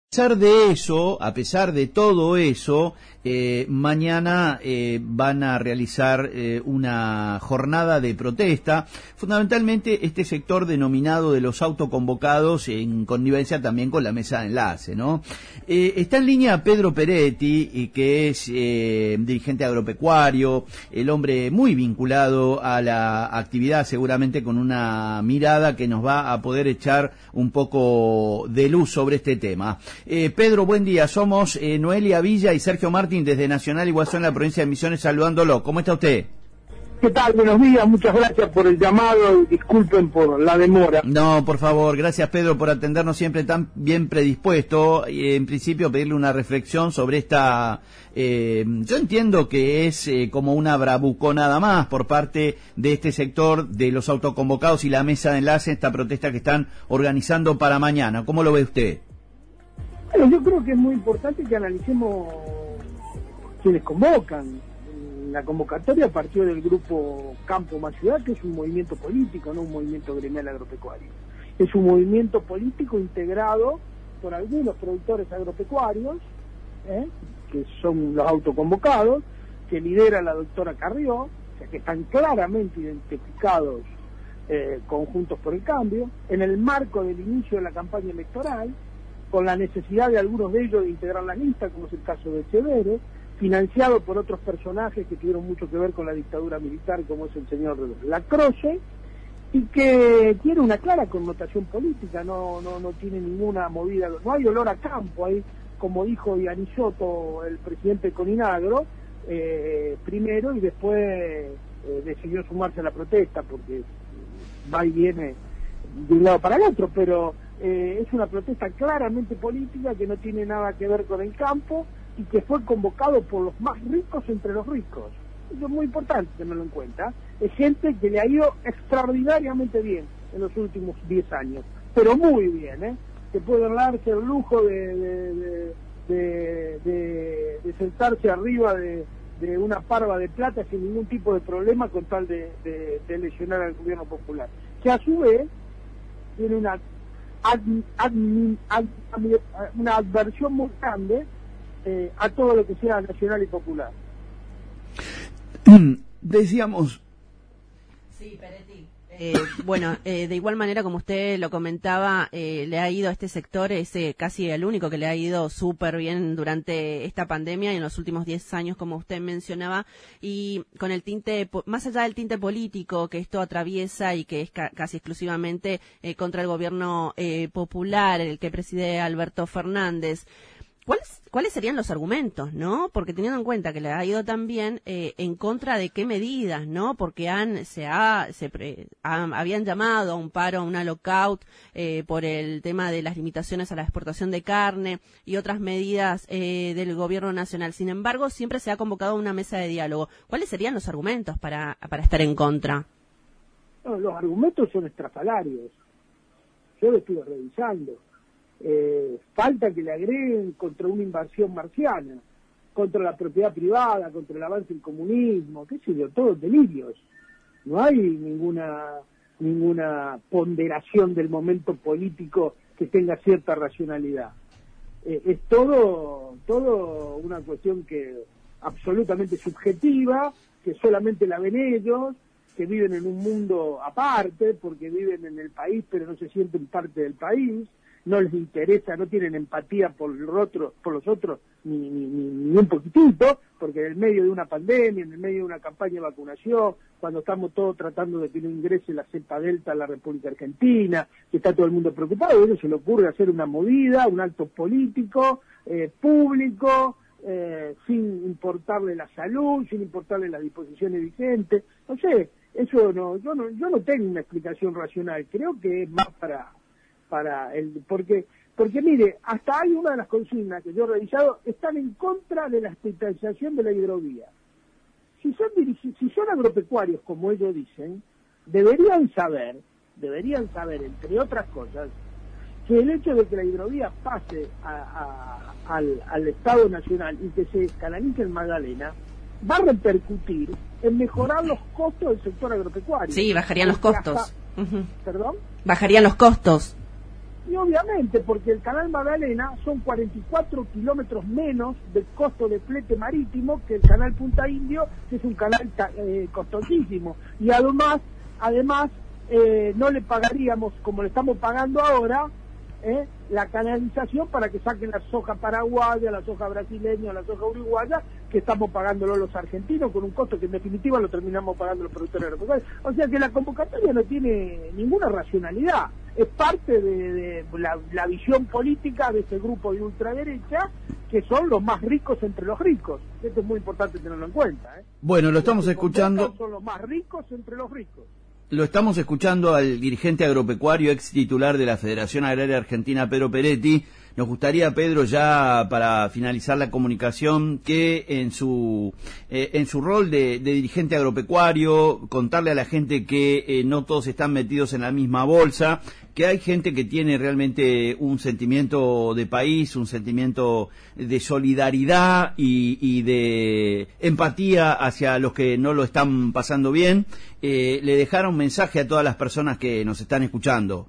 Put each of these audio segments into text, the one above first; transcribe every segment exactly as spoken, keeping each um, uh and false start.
A pesar de eso, a pesar de todo eso, eh, mañana eh, van a realizar eh, una jornada de protesta, fundamentalmente este sector denominado de los autoconvocados en connivencia también con la mesa de enlace, ¿no? Eh, está en línea Pedro Peretti, y que es eh, dirigente agropecuario, el hombre muy vinculado a la actividad, seguramente con una mirada que nos va a poder echar un poco de luz sobre este tema. Eh, Pedro, buen día. Somos eh, Noelia Villa y Sergio Martín desde Nacional Iguazú en la provincia de Misiones, saludándolo. ¿Cómo está usted? ¿Qué tal? Buenos días, muchas gracias por el llamado y disculpen por la demora. No, por favor, gracias Pedro por atendernos siempre tan bien predispuesto. Y en principio pedirle una reflexión sobre esta... Eh, yo entiendo que es eh, como una bravuconada más por parte de este sector de los autoconvocados y la mesa de enlace, esta protesta que están organizando para mañana. ¿Cómo lo ve usted? Bueno, yo creo que es muy importante que analicemos quienes convocan. La convocatoria partió del grupo Campo Más Ciudad, que es un movimiento político, no un movimiento gremial agropecuario. Es un movimiento político integrado por algunos productores agropecuarios, ¿eh? que son los autoconvocados, que lidera la doctora Carrió, o sea, que están claramente identificados eh, conjuntos por el cambio, en el marco del inicio de la campaña electoral, con la necesidad de algunos de ellos de integrar la lista, como es el caso de Severo, financiado por otros personajes que tuvieron mucho que ver con la dictadura militar, como es el señor Lacroce, y que tiene una clara connotación política, no no no tiene ninguna movida, no hay olor a campo, hay, como dijo Ianissotto, el presidente de Coninagro, eh, primero, y después eh, decidió sumarse a la protesta, porque va y viene de un lado para el otro, pero eh, es una protesta claramente política que no tiene nada que ver con el campo, y que fue convocado por los más ricos entre los ricos. Eso es muy importante tenerlo en cuenta. Es gente que le ha ido extraordinariamente bien en los últimos diez años, pero muy bien, ¿eh? Que pueden darse el lujo de, de, de, de, de, de sentarse arriba de, de una parva de plata sin ningún tipo de problema con tal de, de, de lesionar al gobierno popular, que a su vez tiene una, ad, ad, ad, ad, una adversión muy grande Eh, a todo lo que sea nacional y popular. Decíamos... Sí, Peretti. Eh, bueno, eh, de igual manera, como usted lo comentaba, eh, le ha ido a este sector, es eh, casi el único que le ha ido súper bien durante esta pandemia y en los últimos diez años, como usted mencionaba, y con el tinte, más allá del tinte político que esto atraviesa y que es ca casi exclusivamente eh, contra el gobierno eh, popular, el que preside Alberto Fernández. ¿Cuáles, ¿Cuáles serían los argumentos, no? Porque teniendo en cuenta que le ha ido también eh, en contra de qué medidas, ¿no? Porque han, se ha, se pre, ha, habían llamado a un paro, a una lockout eh, por el tema de las limitaciones a la exportación de carne y otras medidas eh, del gobierno nacional. Sin embargo, siempre se ha convocado a una mesa de diálogo. ¿Cuáles serían los argumentos para, para estar en contra? No, los argumentos son estrafalarios. Yo lo estuve revisando. Eh, falta que le agreguen contra una invasión marciana, contra la propiedad privada, contra el avance del comunismo, qué sé yo, todos delirios. No hay ninguna ninguna ponderación del momento político que tenga cierta racionalidad. Eh, es todo todo una cuestión que absolutamente subjetiva, que solamente la ven ellos, que viven en un mundo aparte, porque viven en el país pero no se sienten parte del país. No les interesa, no tienen empatía por el otro, por los otros ni, ni, ni, ni un poquitito, porque en el medio de una pandemia, en el medio de una campaña de vacunación, cuando estamos todos tratando de que no ingrese la cepa delta a la República Argentina, que está todo el mundo preocupado, a ellos se le ocurre hacer una movida, un acto político, eh, público, eh, sin importarle la salud, sin importarle las disposiciones vigentes. No sé, eso no, yo no, yo no tengo una explicación racional, creo que es más para para el porque porque mire, hasta hay una de las consignas que yo he revisado, están en contra de la estatalización de la hidrovía. Si son si son agropecuarios, como ellos dicen, deberían saber, deberían saber, entre otras cosas, que el hecho de que la hidrovía pase a, a, al, al Estado Nacional y que se canalice en Magdalena, va a repercutir en mejorar los costos del sector agropecuario. Sí, bajarían los costos. Hasta, uh-huh. ¿Perdón? Bajarían los costos. Y obviamente, porque el Canal Magdalena son cuarenta y cuatro kilómetros menos de costo de flete marítimo que el Canal Punta Indio, que es un canal eh, costosísimo. Y además, además eh, no le pagaríamos, como le estamos pagando ahora, eh, la canalización para que saquen la soja paraguaya, la soja brasileña, la soja uruguaya, que estamos pagándolo los argentinos con un costo que en definitiva lo terminamos pagando los productores agropecuarios. O sea que la convocatoria no tiene ninguna racionalidad. Es parte de, de la, la visión política de ese grupo de ultraderecha, que son los más ricos entre los ricos. Esto es muy importante tenerlo en cuenta, ¿eh? Bueno, lo estamos Los que escuchando. Son los más ricos entre los ricos. Lo estamos escuchando al dirigente agropecuario, ex titular de la Federación Agraria Argentina, Pedro Peretti. Nos gustaría, Pedro, ya para finalizar la comunicación, que en su eh, en su rol de, de dirigente agropecuario, contarle a la gente que eh, no todos están metidos en la misma bolsa, que hay gente que tiene realmente un sentimiento de país, un sentimiento de solidaridad y, y de empatía hacia los que no lo están pasando bien. Eh, le dejara un mensaje a todas las personas que nos están escuchando.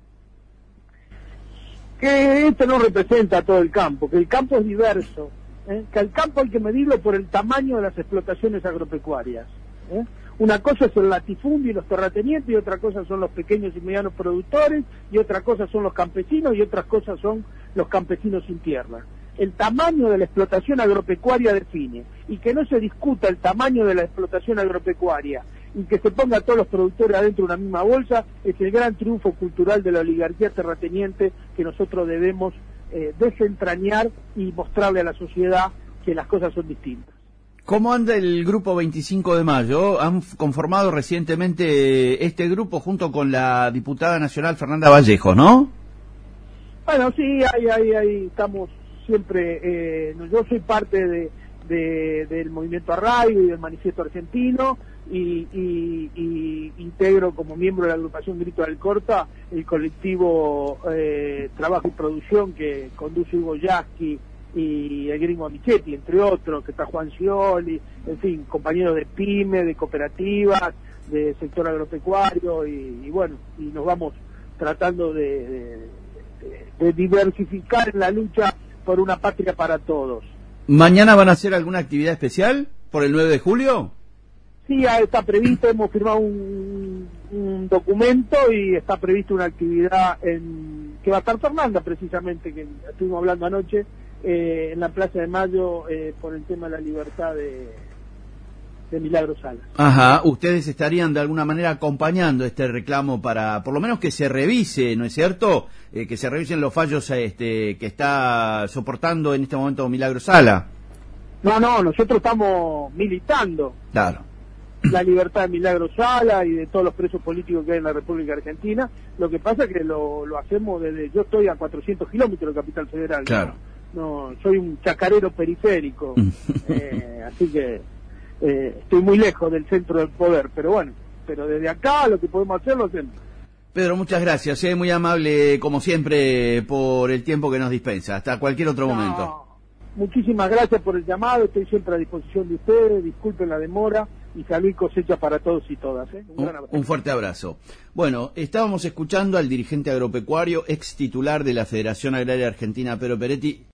Que esto no representa a todo el campo, que el campo es diverso, ¿eh? Que al campo hay que medirlo por el tamaño de las explotaciones agropecuarias, ¿eh? Una cosa es el latifundio y los terratenientes, y otra cosa son los pequeños y medianos productores, y otra cosa son los campesinos, y otras cosas son los campesinos sin tierra. El tamaño de la explotación agropecuaria define, y que no se discuta el tamaño de la explotación agropecuaria y que se ponga a todos los productores adentro de una misma bolsa, es el gran triunfo cultural de la oligarquía terrateniente que nosotros debemos eh, desentrañar y mostrarle a la sociedad que las cosas son distintas. ¿Cómo anda el grupo veinticinco de mayo? Han conformado recientemente este grupo junto con la diputada nacional Fernanda Vallejo, ¿no? Bueno, sí, ahí, ahí, ahí estamos siempre. Eh, yo soy parte de, de, del movimiento Arraigo y del Manifiesto Argentino, y, y, y integro como miembro de la agrupación Grito del Corta el colectivo eh, Trabajo y Producción que conduce Hugo Yasky y el gringo Michetti, entre otros, que está Juan Scioli, en fin, compañeros de pyme, de cooperativas, de sector agropecuario, y, y bueno, y nos vamos tratando de, de, de, de diversificar en la lucha por una patria para todos. ¿Mañana van a hacer alguna actividad especial por el nueve de julio? Sí, está previsto, hemos firmado un, un documento y está previsto una actividad en que va a estar Fernanda, precisamente, que estuvimos hablando anoche, eh, en la Plaza de Mayo, eh, por el tema de la libertad de, de Milagro Sala. Ajá, ustedes estarían de alguna manera acompañando este reclamo para, por lo menos que se revise, ¿no es cierto? Eh, que se revisen los fallos este, que está soportando en este momento Milagro Sala. No, no, nosotros estamos militando. Claro. La libertad de Milagro Sala y de todos los presos políticos que hay en la República Argentina. Lo que pasa es que lo, lo hacemos desde... Yo estoy a cuatrocientos kilómetros de Capital Federal. Claro. No, no soy un chacarero periférico, eh, así que eh, estoy muy lejos del centro del poder, pero bueno, pero desde acá lo que podemos hacer lo hacemos. Pedro, muchas gracias, eh, muy amable como siempre por el tiempo que nos dispensa. Hasta cualquier otro No, momento. Muchísimas gracias por el llamado, estoy siempre a disposición de ustedes, disculpen la demora y salud y cosecha para todos y todas. ¿eh? Un, un, un fuerte abrazo. Bueno, estábamos escuchando al dirigente agropecuario, ex titular de la Federación Agraria Argentina, Pedro Peretti.